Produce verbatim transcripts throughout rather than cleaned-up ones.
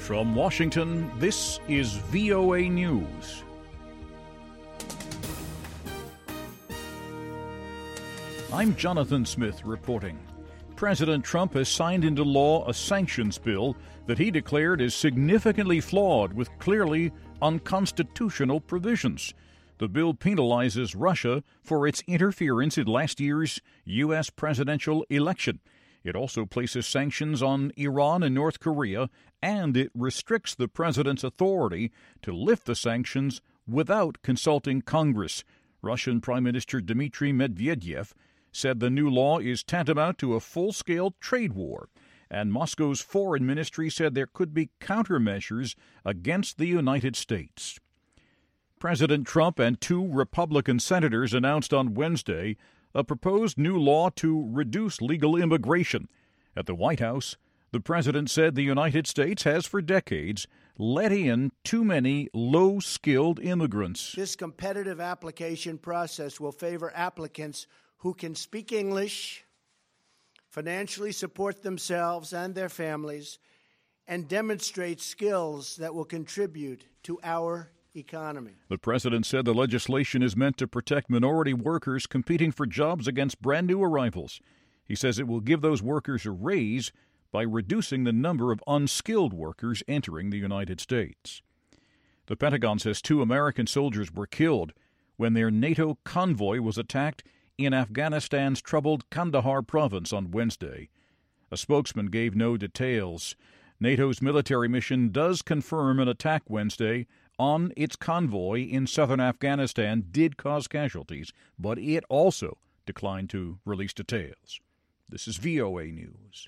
From Washington, this is V O A News. I'm Jonathan Smith reporting. President Trump has signed into law a sanctions bill that he declared is significantly flawed with clearly unconstitutional provisions. The bill penalizes Russia for its interference in last year's U S presidential election. It also places sanctions on Iran and North Korea, and it restricts the president's authority to lift the sanctions without consulting Congress. Russian Prime Minister Dmitry Medvedev said the new law is tantamount to a full-scale trade war, and Moscow's foreign ministry said there could be countermeasures against the United States. President Trump and two Republican senators announced on Wednesday a proposed new law to reduce legal immigration. At the White House, the president said the United States has for decades let in too many low-skilled immigrants. This competitive application process will favor applicants who can speak English, financially support themselves and their families, and demonstrate skills that will contribute to our economy. The president said the legislation is meant to protect minority workers competing for jobs against brand new arrivals. He says it will give those workers a raise by reducing the number of unskilled workers entering the United States. The Pentagon says two American soldiers were killed when their NATO convoy was attacked in Afghanistan's troubled Kandahar province on Wednesday. A spokesman gave no details. NATO's military mission does confirm an attack Wednesday on its convoy in southern Afghanistan did cause casualties, but it also declined to release details. This is V O A News.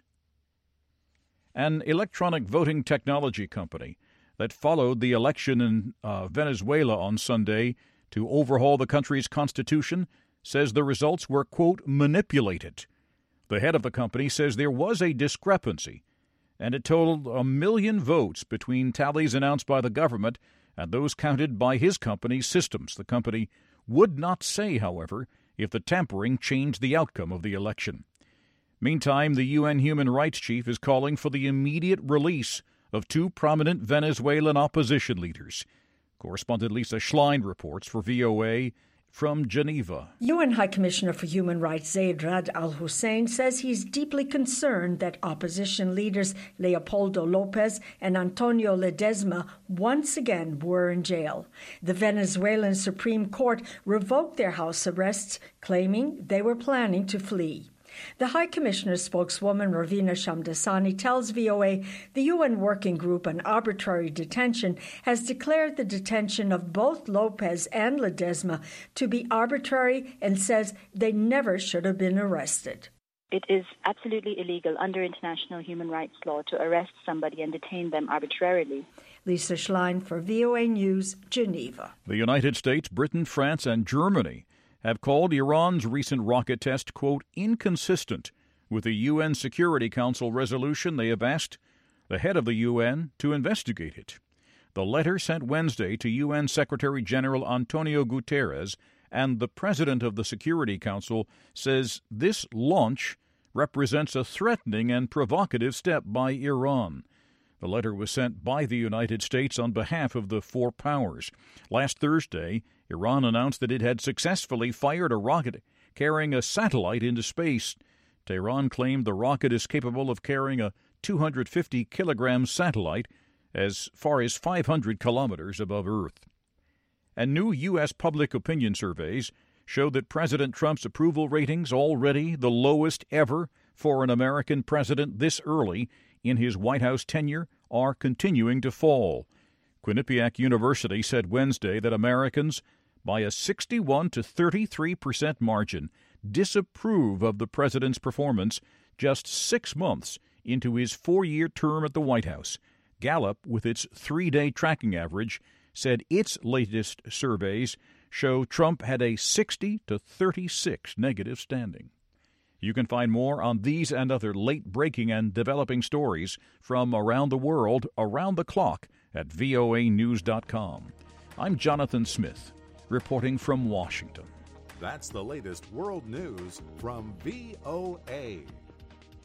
An electronic voting technology company that followed the election in uh, Venezuela on Sunday to overhaul the country's constitution says the results were, quote, manipulated. The head of the company says there was a discrepancy, and it totaled a million votes between tallies announced by the government and those counted by his company's systems. The company would not say, however, if the tampering changed the outcome of the election. Meantime, the U N human rights chief is calling for the immediate release of two prominent Venezuelan opposition leaders. Correspondent Lisa Schlein reports for V O A from Geneva. U N High Commissioner for Human Rights Zeid Ra'ad Al Hussein says he's deeply concerned that opposition leaders Leopoldo Lopez and Antonio Ledesma once again were in jail. The Venezuelan Supreme Court revoked their house arrests, claiming they were planning to flee. The High Commissioner's spokeswoman, Ravina Shamdasani, tells V O A the U N Working Group on Arbitrary Detention has declared the detention of both Lopez and Ledesma to be arbitrary and says they never should have been arrested. It is absolutely illegal under international human rights law to arrest somebody and detain them arbitrarily. Lisa Schlein for V O A News, Geneva. The United States, Britain, France, and Germany have called Iran's recent rocket test, quote, inconsistent with the U N Security Council resolution. They have asked the head of the U N to investigate it. The letter sent Wednesday to U N Secretary General Antonio Guterres and the president of the Security Council says this launch represents a threatening and provocative step by Iran. The letter was sent by the United States on behalf of the four powers. Last Thursday, Iran announced that it had successfully fired a rocket carrying a satellite into space. Tehran claimed the rocket is capable of carrying a two hundred fifty kilogram satellite as far as five hundred kilometers above Earth. And new U S public opinion surveys show that President Trump's approval ratings, already the lowest ever for an American president this early in his White House tenure, are continuing to fall. Quinnipiac University said Wednesday that Americans, by a sixty-one to thirty-three percent margin, disapprove of the president's performance just six months into his four-year term at the White House. Gallup, with its three-day tracking average, said its latest surveys show Trump had a sixty to thirty-six negative standing. You can find more on these and other late-breaking and developing stories from around the world, around the clock, at V O A news dot com. I'm Jonathan Smith, reporting from Washington. That's the latest world news from V O A.